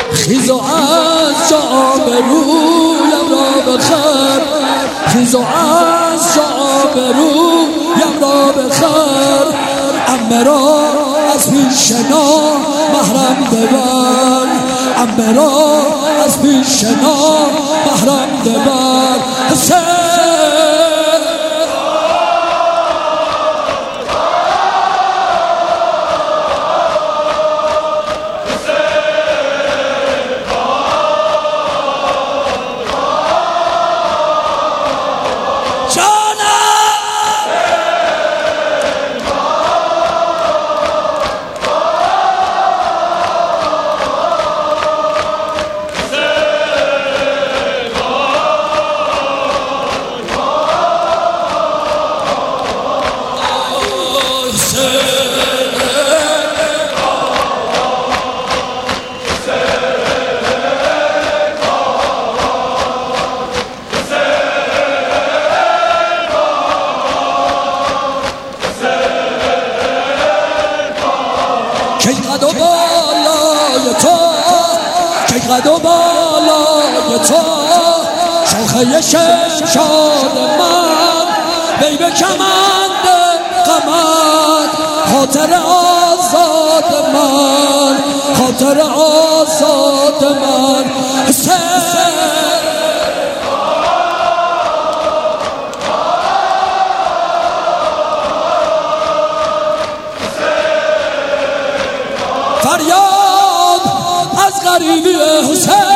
خیز و از جا آبرویم را بخر، خیز و از جا آبرویم را بخر، عمه را از پیش نامحرم ببر، عمه را از پیش نامحرم ببر. حسین کی قد و بالای تو، کی قد و بالای تو، شاخه شمشاد من وی به کمند غمت، خاطر آزاد من، خاطر آزاد من. فریاد از غریبی حسین.